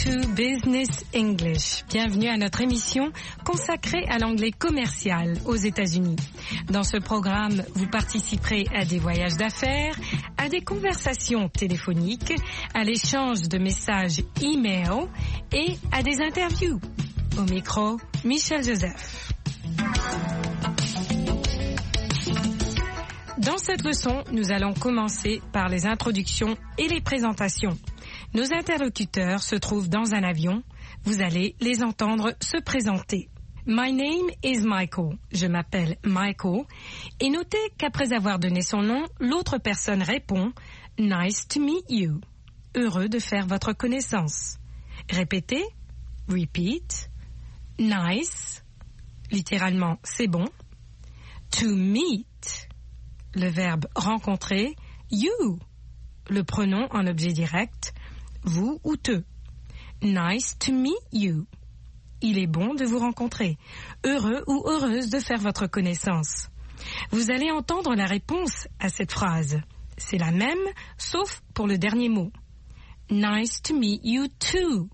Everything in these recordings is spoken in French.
to Business English. Bienvenue à notre émission consacrée à l'anglais commercial aux États-Unis. Dans ce programme, vous participerez à des voyages d'affaires, à des conversations téléphoniques, à l'échange de messages e-mail et à des interviews. Au micro, Michel Joseph. Dans cette leçon, nous allons commencer par les introductions et les présentations. Nos interlocuteurs se trouvent dans un avion. Vous allez les entendre se présenter. My name is Michael. Je m'appelle Michael. Et notez qu'après avoir donné son nom, l'autre personne répond « Nice to meet you ». Heureux de faire votre connaissance. Répétez. Repeat. Nice. Littéralement, c'est bon. To meet. Le verbe rencontrer. You. Le pronom en objet direct. Vous ou te. Nice to meet you. Il est bon de vous rencontrer. Heureux ou heureuse de faire votre connaissance. Vous allez entendre la réponse à cette phrase. C'est la même, sauf pour le dernier mot. Nice to meet you too.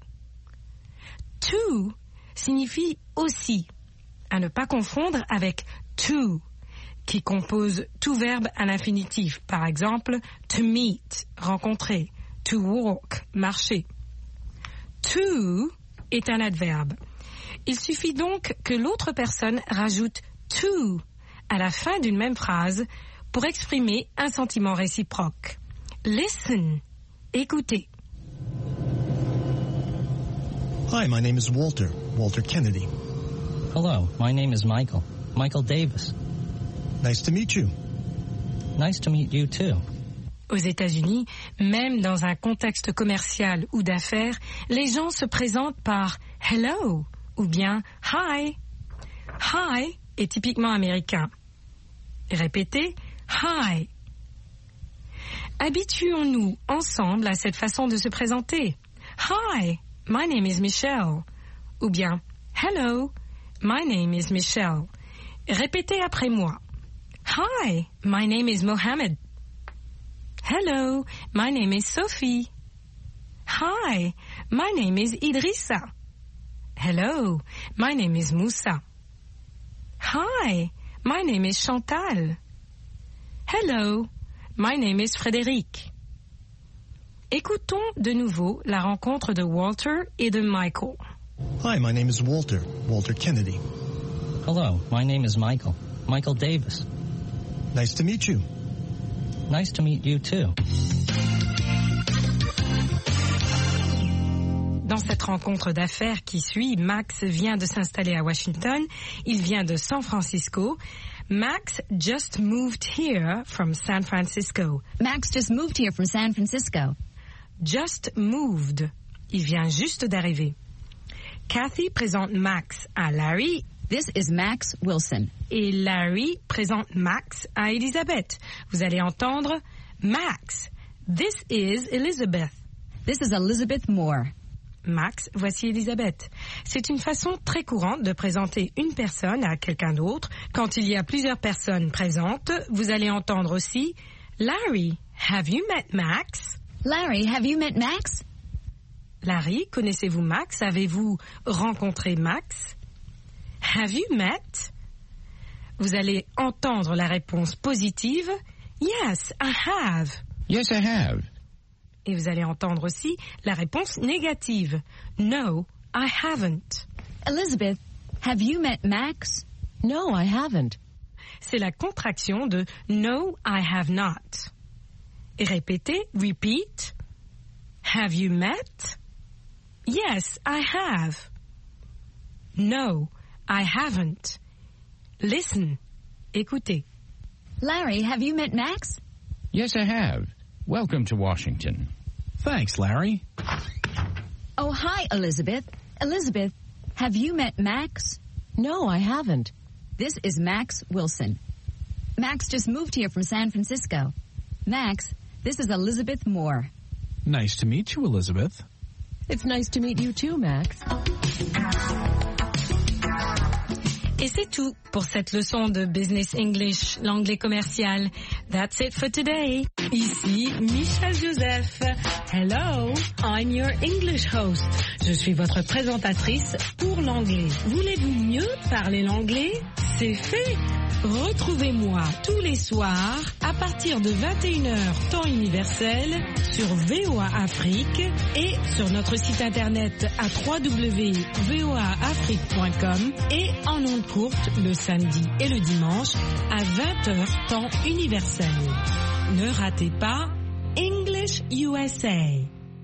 To signifie aussi. À ne pas confondre avec to, qui compose tout verbe à l'infinitif. Par exemple, to meet, rencontrer. To walk, marcher. To est un adverbe. Il suffit donc que l'autre personne rajoute to à la fin d'une même phrase pour exprimer un sentiment réciproque. Listen, écoutez. Hi, my name is Walter Kennedy. Hello, my name is Michael Davis. Nice to meet you. Nice to meet you too. Aux États-Unis, même dans un contexte commercial ou d'affaires, les gens se présentent par « hello » ou bien « hi ». « Hi » est typiquement américain. Répétez « hi ». Habituons-nous ensemble à cette façon de se présenter. « Hi, my name is Michelle » ou bien « hello, my name is Michelle ». Répétez après moi. « Hi, my name is Mohammed ». Hello, my name is Sophie. Hi, my name is Idrissa. Hello, my name is Moussa. Hi, my name is Chantal. Hello, my name is Frédéric. Écoutons de nouveau la rencontre de Walter et de Michael. Hi, my name is Walter Kennedy. Hello, my name is Michael Davis. Nice to meet you. Nice to meet you too. Dans cette rencontre d'affaires qui suit, Max vient de s'installer à Washington. Il vient de San Francisco. Max just moved here from San Francisco. Max just moved here from San Francisco. Just moved. Il vient juste d'arriver. Kathy présente Max à Larry. This is Max Wilson. Et Larry présente Max à Elizabeth. Vous allez entendre Max. This is Elizabeth. This is Elizabeth Moore. Max, voici Elizabeth. C'est une façon très courante de présenter une personne à quelqu'un d'autre. Quand il y a plusieurs personnes présentes, vous allez entendre aussi Larry, have you met Max? Larry, have you met Max? Larry, connaissez-vous Max? Avez-vous rencontré Max? Have you met? Vous allez entendre la réponse positive. Yes, I have. Yes, I have. Et vous allez entendre aussi la réponse négative. No, I haven't. Elizabeth, have you met Max? No, I haven't. C'est la contraction de No, I have not. Et répétez, repeat. Have you met? Yes, I have. No, I haven't. Listen. Écoutez. Larry, have you met Max? Yes, I have. Welcome to Washington. Thanks, Larry. Oh, hi, Elizabeth. Elizabeth, have you met Max? No, I haven't. This is Max Wilson. Max just moved here from San Francisco. Max, this is Elizabeth Moore. Nice to meet you, Elizabeth. It's nice to meet you too, Max. Et C'est tout pour cette leçon de Business English, l'anglais commercial. That's it for today. Ici Michelle Joseph. Hello, I'm your English host. Je suis votre présentatrice pour l'anglais. Voulez-vous mieux parler l'anglais? C'est fait. Retrouvez-moi tous les soirs à partir de 21h temps universel sur VOA Afrique et sur notre site internet à www.voaafrique.com et en ondes courtes le samedi et le dimanche à 20h temps universel. Ne ratez pas English USA.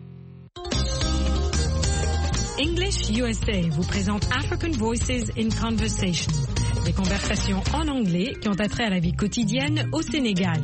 English USA vous présente African Voices in Conversation. Des conversations en anglais qui ont attrait à la vie quotidienne au Sénégal.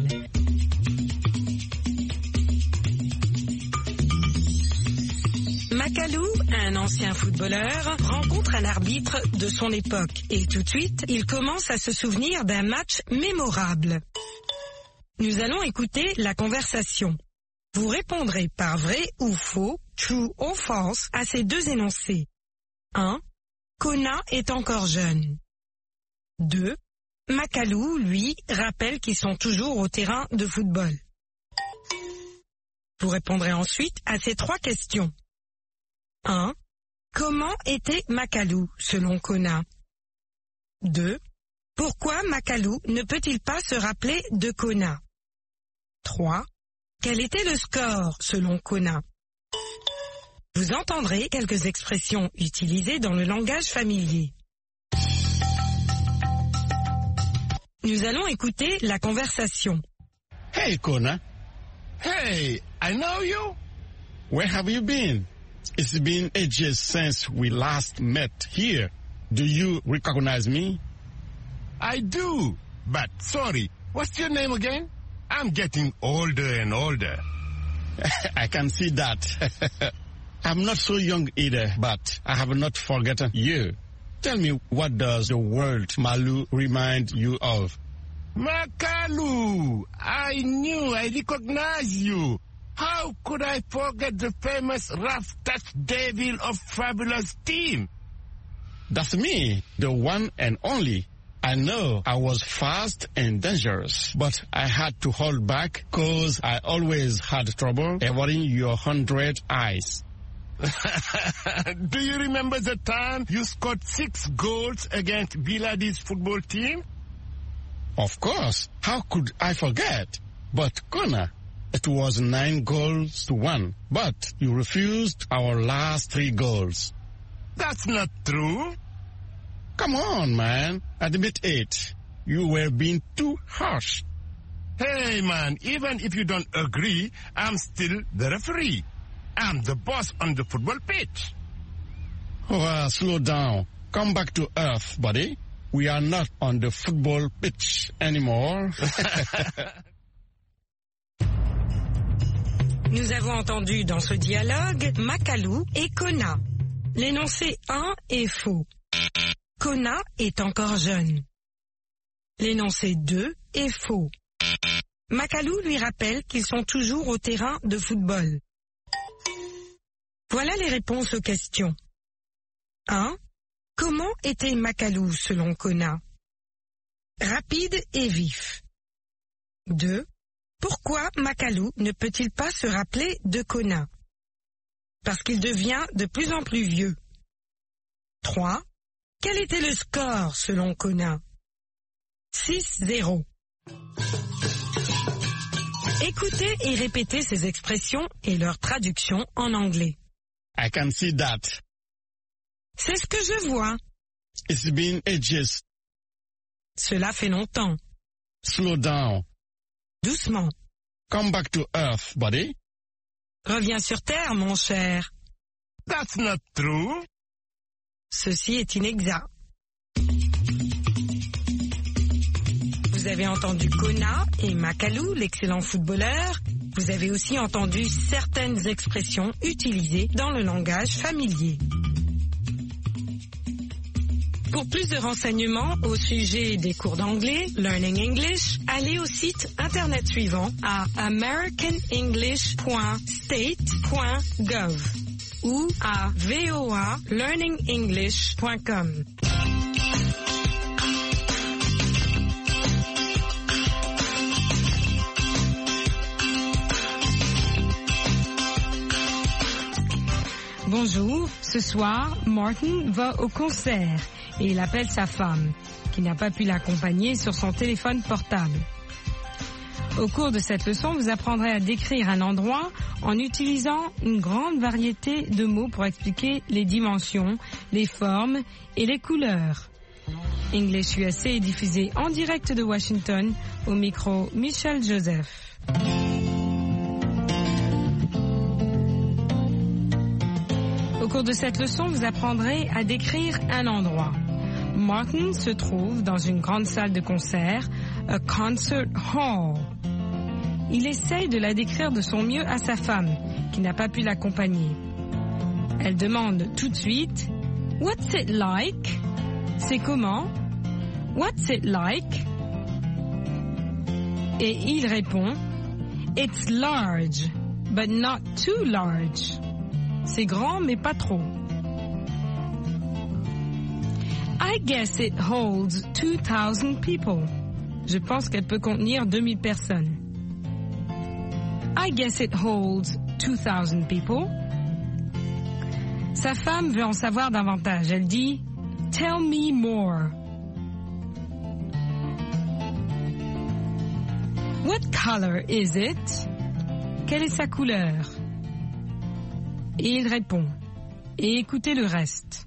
Makalou, un ancien footballeur, rencontre un arbitre de son époque et tout de suite, il commence à se souvenir d'un match mémorable. Nous allons écouter la conversation. Vous répondrez par vrai ou faux, true ou false, à ces deux énoncés. 1. Kona est encore jeune. 2. Makalou, lui, rappelle qu'ils sont toujours au terrain de football. Vous répondrez ensuite à ces trois questions. 1. Comment était Makalou, selon Kona? 2. Pourquoi Makalou ne peut-il pas se rappeler de Kona? 3. Quel était le score, selon Kona? Vous entendrez quelques expressions utilisées dans le langage familier. Nous allons écouter la conversation. Hey, Kona. Hey, I know you. Where have you been? It's been ages since we last met here. Do you recognize me? I do, but sorry, what's your name again? I'm getting older and older. I can see that. I'm not so young either, but I have not forgotten you. Tell me, what does the word Malu remind you of? Makalou! I knew I recognized you. How could I forget the famous rough touch devil of Fabulous team? That's me, the one and only. I know I was fast and dangerous, but I had to hold back because I always had trouble avoiding your 100 eyes. Do you remember the time you scored 6 goals against Biladi's football team? Of course. How could I forget? But Kona, it was 9-1, but you refused our last 3 goals. That's not true. Come on, man. Admit it. You were being too harsh. Hey, man, even if you don't agree, I'm still the referee. I'm the boss on the football pitch. Slow down. Come back to earth, buddy. We are not on the football pitch anymore. Nous avons entendu dans ce dialogue Makalou et Kona. L'énoncé 1 est faux. Kona est encore jeune. L'énoncé 2 est faux. Makalou lui rappelle qu'ils sont toujours au terrain de football. Voilà les réponses aux questions. 1. Comment était Makalou selon Kona? Rapide et vif. 2. Pourquoi Makalou ne peut-il pas se rappeler de Kona? Parce qu'il devient de plus en plus vieux. 3. Quel était le score selon Kona? 6-0. Écoutez et répétez ces expressions et leur traduction en anglais. I can see that. C'est ce que je vois. It's been ages. Cela fait longtemps. Slow down. Doucement. Come back to earth, buddy. Reviens sur terre, mon cher. That's not true. Ceci est inexact. Vous avez entendu Kona et Makalou, l'excellent footballeur. Vous avez aussi entendu certaines expressions utilisées dans le langage familier. Pour plus de renseignements au sujet des cours d'anglais, Learning English, allez au site internet suivant à americanenglish.state.gov ou à voalearningenglish.com. Bonjour, ce soir, Martin va au concert et il appelle sa femme, qui n'a pas pu l'accompagner sur son téléphone portable. Au cours de cette leçon, vous apprendrez à décrire un endroit en utilisant une grande variété de mots pour expliquer les dimensions, les formes et les couleurs. English USA est diffusé en direct de Washington, au micro Michel Joseph. Au cours de cette leçon, vous apprendrez à décrire un endroit. Martin se trouve dans une grande salle de concert, a concert hall. Il essaye de la décrire de son mieux à sa femme, qui n'a pas pu l'accompagner. Elle demande tout de suite « What's it like ?» C'est comment? What's it like? Et il répond It's large, but not too large. C'est grand, mais pas trop. I guess it holds 2,000 people. Je pense qu'elle peut contenir 2000 personnes. I guess it holds 2,000 people. Sa femme veut en savoir davantage. Elle dit Tell me more. What color is it? Quelle est sa couleur? Et il répond. Et écoutez le reste.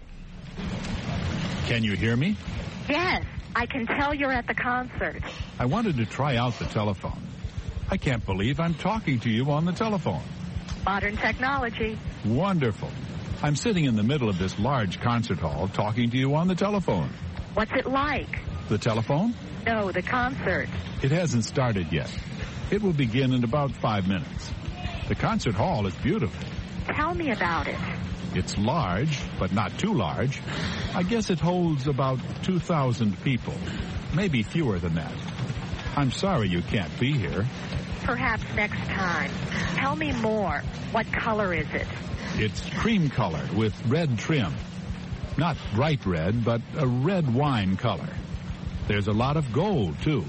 Can you hear me? Yes, I can tell you're at the concert. I wanted to try out the telephone. I can't believe I'm talking to you on the telephone. Modern technology. Wonderful. I'm sitting in the middle of this large concert hall talking to you on the telephone. What's it like? The telephone? No, the concert. It hasn't started yet. It will begin in about 5 minutes. The concert hall is beautiful. Tell me about it. It's large, but not too large. I guess it holds about 2,000 people. Maybe fewer than that. I'm sorry you can't be here. Perhaps next time. Tell me more. What color is it? It's cream colored with red trim. Not bright red, but a red wine color. There's a lot of gold, too.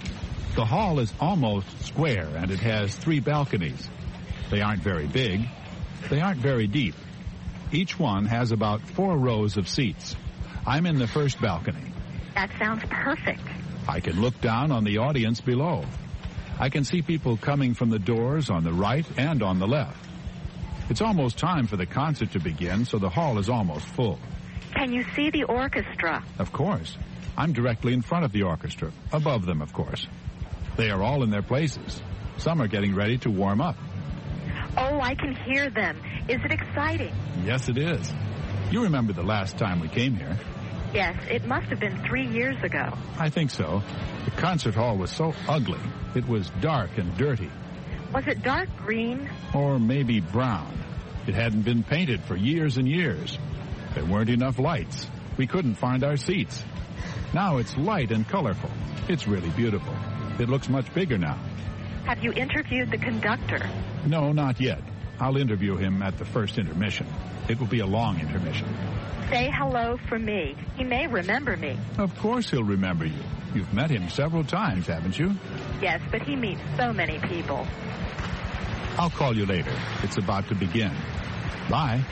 The hall is almost square, and it has 3 balconies. They aren't very big. They aren't very deep. Each one has about 4 rows of seats. I'm in the first balcony. That sounds perfect. I can look down on the audience below. I can see people coming from the doors on the right and on the left. It's almost time for the concert to begin, so the hall is almost full. Can you see the orchestra? Of course. I'm directly in front of the orchestra, above them, of course. They are all in their places. Some are getting ready to warm up. Oh, I can hear them. Is it exciting? Yes, it is. You remember the last time we came here? Yes, it must have been 3 years ago. I think so. The concert hall was so ugly. It was dark and dirty. Was it dark green? Or maybe brown. It hadn't been painted for years and years. There weren't enough lights. We couldn't find our seats. Now it's light and colorful. It's really beautiful. It looks much bigger now. Have you interviewed the conductor? No, not yet. I'll interview him at the first intermission. It will be a long intermission. Say hello for me. He may remember me. Of course he'll remember you. You've met him several times, haven't you? Yes, but he meets so many people. I'll call you later. It's about to begin. Bye.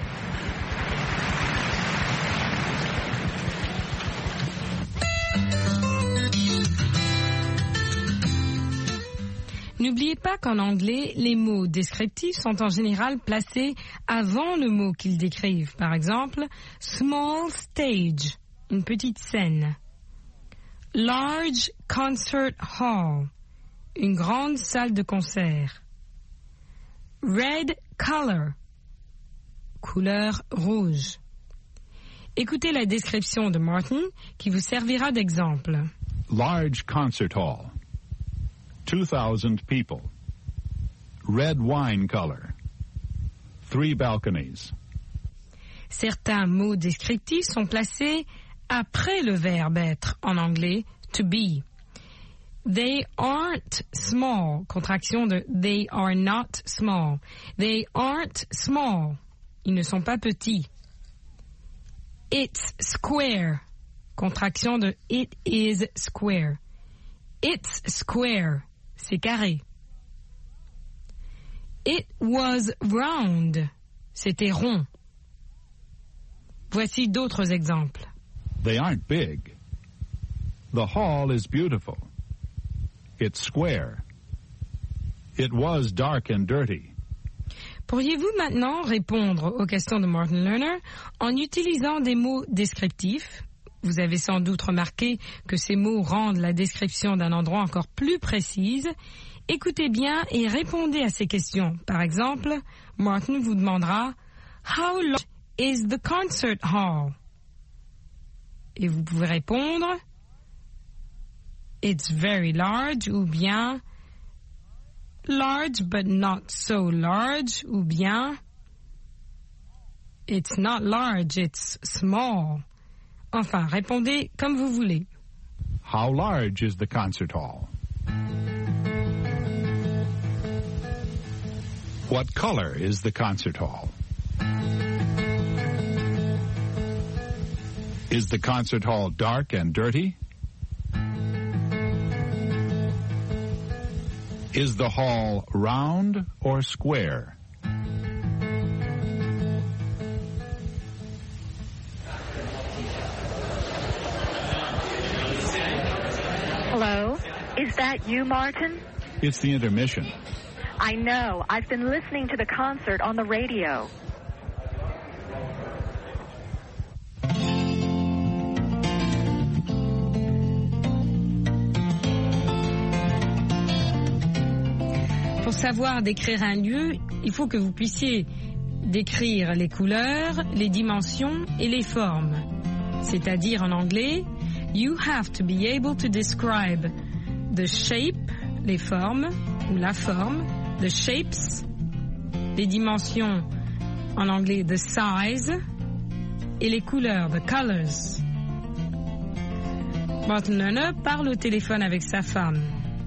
N'oubliez pas qu'en anglais, les mots descriptifs sont en général placés avant le mot qu'ils décrivent. Par exemple, small stage, une petite scène. Large concert hall, une grande salle de concert. Red color, couleur rouge. Écoutez la description de Martin qui vous servira d'exemple. Large concert hall. 2,000 people. Red wine color. 3 balconies. Certains mots descriptifs sont placés après le verbe être en anglais to be. They aren't small, contraction de they are not small. They aren't small. Ils ne sont pas petits. It's square, contraction de it is square. It's square, c'est carré. It was round, C'était rond. Voici d'autres exemples. They aren't big. The hall is beautiful. It's square. It was dark and dirty. Pourriez-vous maintenant répondre aux questions de Martin Lerner en utilisant des mots descriptifs? Vous avez sans doute remarqué que ces mots rendent la description d'un endroit encore plus précise. Écoutez bien et répondez à ces questions. Par exemple, Martin vous demandera « How large is the concert hall? » Et vous pouvez répondre « It's very large » ou bien « Large but not so large » ou bien « It's not large, it's small ». Enfin, répondez comme vous voulez. How large is the concert hall? What color is the concert hall? Is the concert hall dark and dirty? Is the hall round or square? Hello? Is that you, Martin? It's the intermission. I know. I've been listening to the concert on the radio. Pour savoir décrire un lieu, il faut que vous puissiez décrire les couleurs, les dimensions et les formes. C'est-à-dire en anglais, you have to be able to describe the shape, les formes, ou la forme, the shapes, les dimensions, en anglais, the size, et les couleurs, the colors. Martin Lerner parle au téléphone avec sa femme.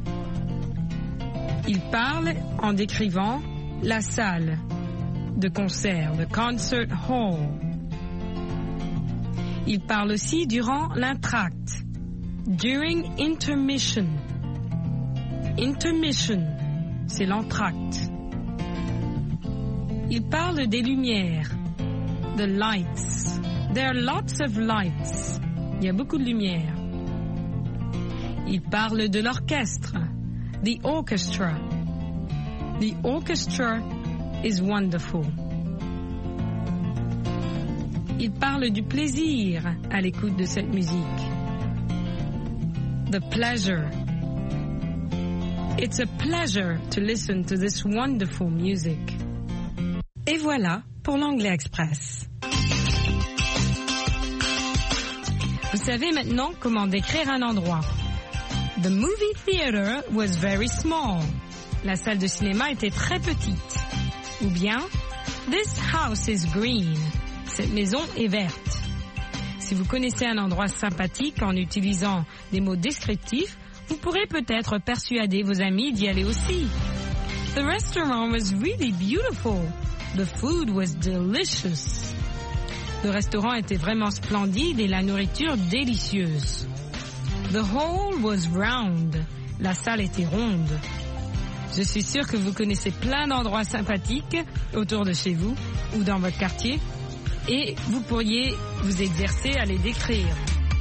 Il parle en décrivant la salle de concert, the concert hall. Il parle aussi durant l'entracte, during intermission. Intermission, c'est l'entracte. Il parle des lumières, the lights. There are lots of lights. Il y a beaucoup de lumière. Il parle de l'orchestre, the orchestra. The orchestra is wonderful. Il parle du plaisir à l'écoute de cette musique. The pleasure. It's a pleasure to listen to this wonderful music. Et voilà pour l'Anglais Express. Vous savez maintenant comment décrire un endroit. The movie theater was very small. La salle de cinéma était très petite. Ou bien, this house is green. Cette maison est verte. Si vous connaissez un endroit sympathique en utilisant des mots descriptifs, vous pourrez peut-être persuader vos amis d'y aller aussi. The restaurant was really beautiful. The food was delicious. Le restaurant était vraiment splendide et la nourriture délicieuse. The hall was round. La salle était ronde. Je suis sûre que vous connaissez plein d'endroits sympathiques autour de chez vous ou dans votre quartier et vous pourriez vous exercer à les décrire.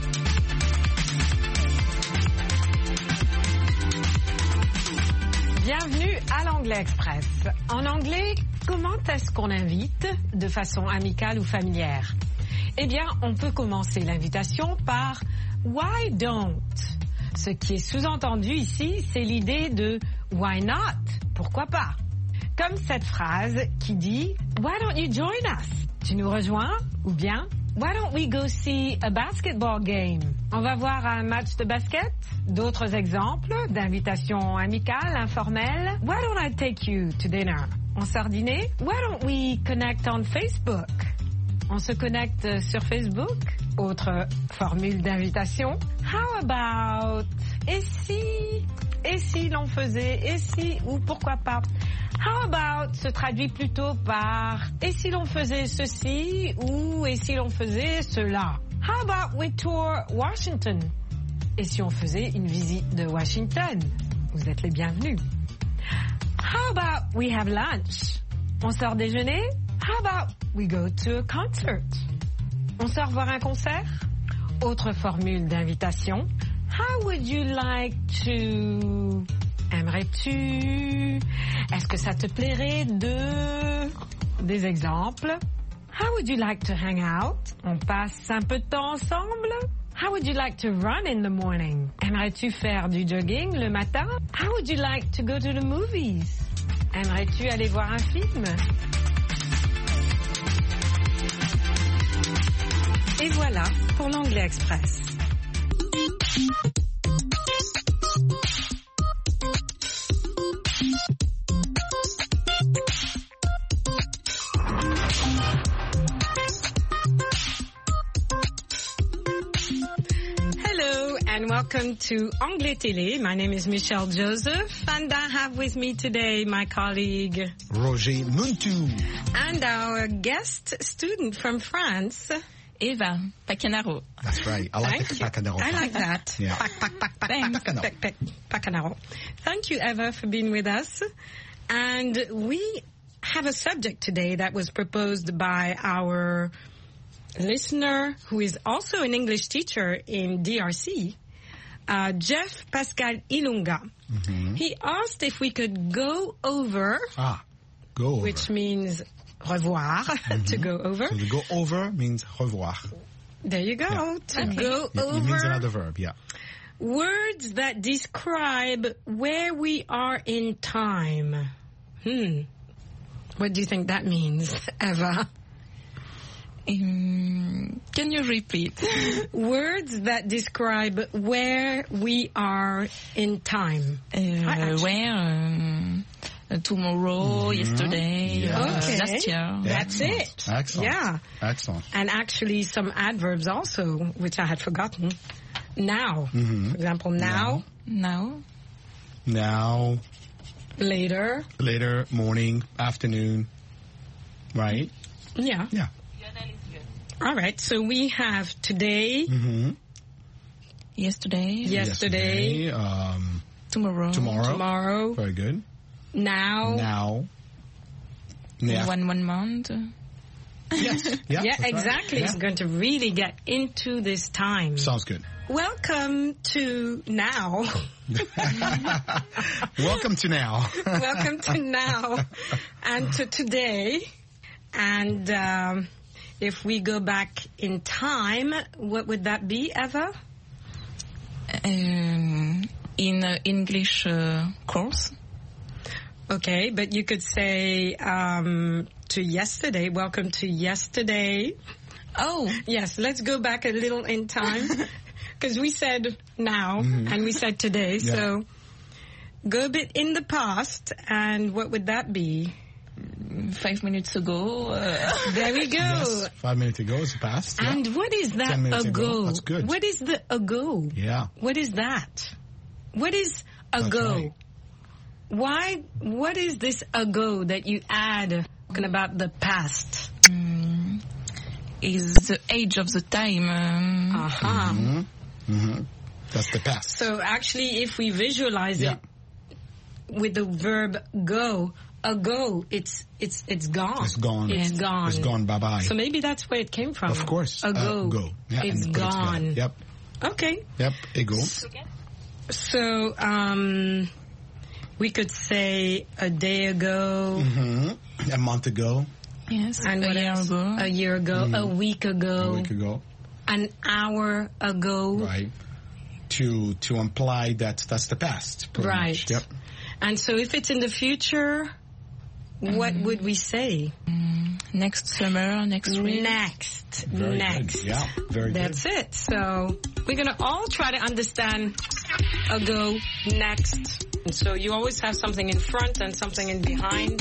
Bienvenue à l'Anglais Express. En anglais, comment est-ce qu'on invite de façon amicale ou familière? Eh bien, on peut commencer l'invitation par « Why don't ?» Ce qui est sous-entendu ici, c'est l'idée de « Why not ?» Pourquoi pas? Comme cette phrase qui dit « Why don't you join us ?» Tu nous rejoins? Ou bien « Why don't we go see a basketball game ?» On va voir un match de basket? D'autres exemples d'invitations amicales, informelles. « Why don't I take you to dinner ?» On sort dîner? « Why don't we connect on Facebook ?» On se connecte sur Facebook. Autre formule d'invitation. How about? Et si l'on faisait? Et si ou pourquoi pas? How about se traduit plutôt par et si l'on faisait ceci ou et si l'on faisait cela? How about we tour Washington? Et si on faisait une visite de Washington? Vous êtes les bienvenus. How about we have lunch? On sort déjeuner? How about we go to a concert? On sort voir un concert? Autre formule d'invitation. How would you like to... Aimerais-tu? Est-ce que ça te plairait de... Des exemples. How would you like to hang out? On passe un peu de temps ensemble. How would you like to run in the morning? Aimerais-tu faire du jogging le matin? How would you like to go to the movies? Aimerais-tu aller voir un film? Et voilà pour l'Anglais Express. Hello and welcome to Anglais Télé. My name is Michelle Joseph and I have with me today my colleague Roger Muntu. And our guest student from France, Eva Pacanaro. That's right. I like the Pacanaro. I like that. Yeah. Pacanaro. Thank you, Eva, for being with us. And we have a subject today that was proposed by our listener, who is also an English teacher in DRC, Jeff Pascal Ilunga. Mm-hmm. He asked if we could go over. Go over. Which means revoir, to go over. So to go over means revoir. There you go. Yeah. To go over. It means another verb, yeah. Words that describe where we are in time. What do you think that means, Eva? Can you repeat? Words that describe where we are in time. Where? Tomorrow, yesterday, last year. That's it. Excellent. Yeah. Excellent. And actually some adverbs also, which I had forgotten. Now. For example, now. Now. Now. Later. Later, morning, afternoon. Right? Yeah. Yeah. All right. So we have today. Yesterday. Tomorrow. Very good. Now. One month. Yes. Yeah, exactly. Right. It's going to really get into this time. Sounds good. Welcome to now. Welcome to now. Welcome to now and to today. And if we go back in time, what would that be, Eva? In English course. Okay, but you could say to yesterday. Welcome to yesterday. Oh. Yes, let's go back a little in time. Because we said now and we said today. Yeah. So go a bit in the past, and what would that be? 5 minutes ago. There we go. Yes, 5 minutes ago is past. And what is that 10 minutes ago? That's good. What is the ago? Yeah. What is that? What is ago? Right. What is this ago that you add talking about the past? Is the age of the time. That's the past. So actually, if we visualize it with the verb go, ago, it's gone. It's gone. It's gone. It's gone. Bye-bye. So maybe that's where it came from. Of course. Ago. Go. Yeah, it's gone. Yep. Okay. Yep. Ago. So we could say a day ago. A month ago. Yes. And a year ago. A year ago. A week ago. A week ago. An hour ago. Right. To imply that that's the past. Right. Much. Yep. And so if it's in the future, what would we say? Next summer, next week. Next. Very good. Yeah, very good. That's it. So we're going to all try to understand ago, next. And so you always have something in front and something in behind.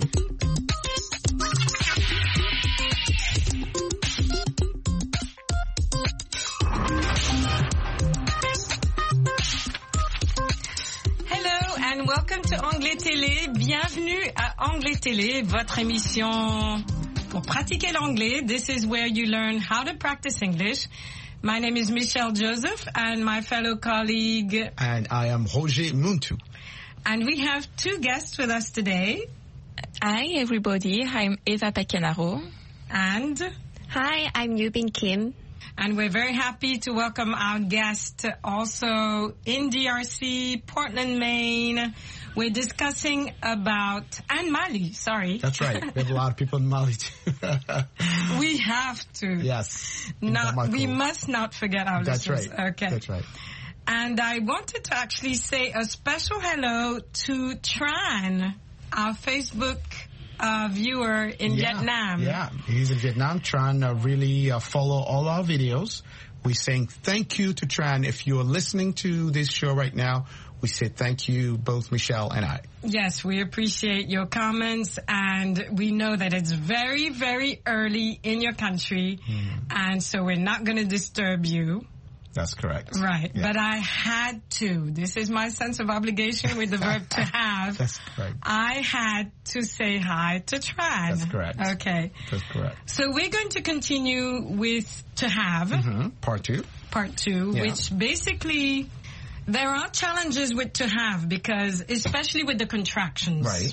And welcome to Anglais Télé. Bienvenue à Anglais Télé, votre émission pour pratiquer l'anglais. This is where you learn how to practice English. My name is Michelle Joseph and my fellow colleague. And I am Roger Muntu. And we have two guests with us today. Hi, everybody. I'm Eva Pecanaro. And hi, I'm Yubin Kim. And we're very happy to welcome our guest also in DRC, Portland, Maine. We're discussing and Mali, sorry. That's right. We have a lot of people in Mali too. We have to. Yes. We must not forget our listeners. That's right. Okay. That's right. And I wanted to actually say a special hello to Tran, our Facebook viewer in Vietnam. Yeah, he's in Vietnam. Tran really follow all our videos. We're saying thank you to Tran. If you're listening to this show right now, we say thank you, both Michelle and I. Yes, we appreciate your comments, and we know that it's very, very early in your country, and so we're not going to disturb you. That's correct. Right, but I had to. This is my sense of obligation with the verb to have. That's correct. I had to say hi to Tran. That's correct. Okay. That's correct. So we're going to continue with to have. Part two. Part two, which basically there are challenges with to have because especially with the contractions. Right.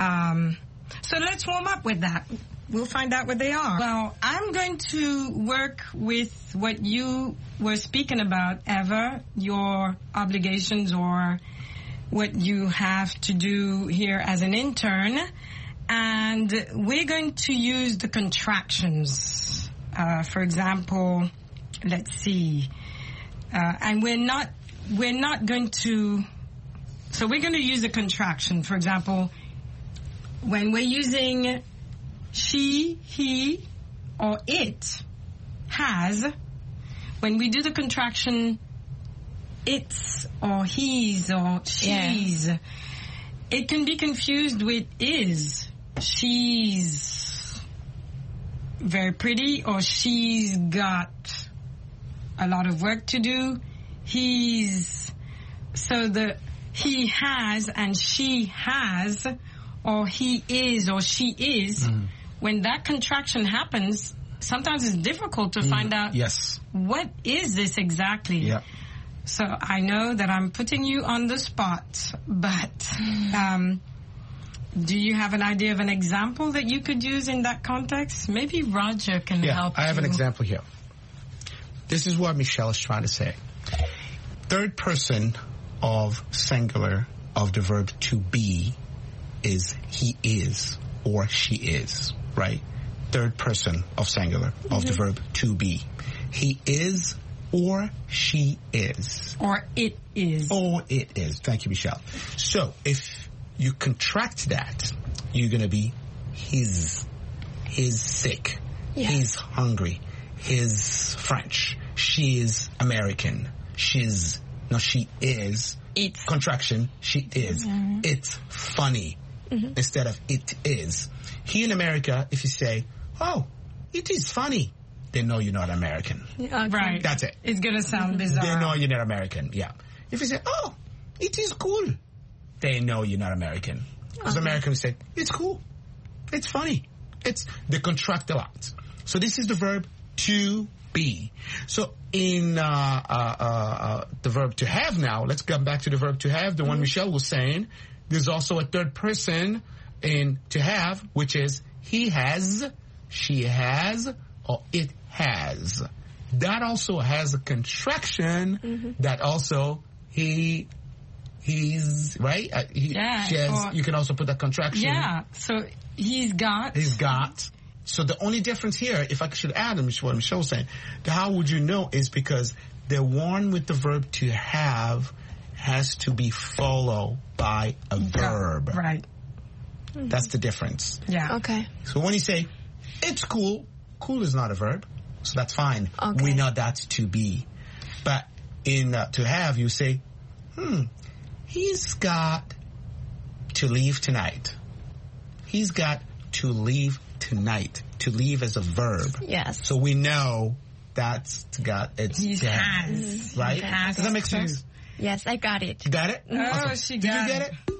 So let's warm up with that. We'll find out what they are. Well, I'm going to work with what you were speaking about, Eva, your obligations or what you have to do here as an intern. And we're going to use the contractions. For example, let's see. And we're not going to, so we're going to use a contraction. For example, when we're using she, he, or it has, when we do the contraction it's or he's or she's, it can be confused with is. She's very pretty or she's got a lot of work to do. So he has and she has or he is or she is. When that contraction happens, sometimes it's difficult to find out what is this exactly. Yeah. So I know that I'm putting you on the spot, but do you have an idea of an example that you could use in that context? Maybe Roger can help you. I have an example here. This is what Michelle is trying to say. Third person of singular of the verb to be is he is or she is. Right? Third person of singular of the verb to be. He is or she is. Or it is. Or it is. Thank you, Michelle. So if you contract that, you're going to be his. He's sick. Yeah. He's hungry. He's French. She is American. She is. It's. Contraction. She is. It's funny. Instead of it is. Here in America, if you say, oh, it is funny, they know you're not American. Okay. Right. That's it. It's going to sound bizarre. They know you're not American, yeah. If you say, oh, it is cool, they know you're not American. Because Americans say, it's cool, it's funny. They contract a lot. So this is the verb to be. So in the verb to have now, let's come back to the verb to have, the one Michelle was saying. There's also a third person in to have, which is he has, she has, or it has. That also has a contraction that also he's, right? She has, you can also put that contraction. Yeah, so he's got. He's got. So the only difference here, if I should add what Michelle was saying, how would you know is because the one with the verb to have has to be followed by a verb. Right. That's the difference. Yeah. Okay. So when you say, it's cool, cool is not a verb, so that's fine. Okay. We know that's to be. But in to have, you say, he's got to leave tonight. He's got to leave tonight. To leave as a verb. Yes. So we know that's it's he has. Right? Has. Does that make sense? Yes, I got it. You got it? Oh, awesome. she Did got you get it. it?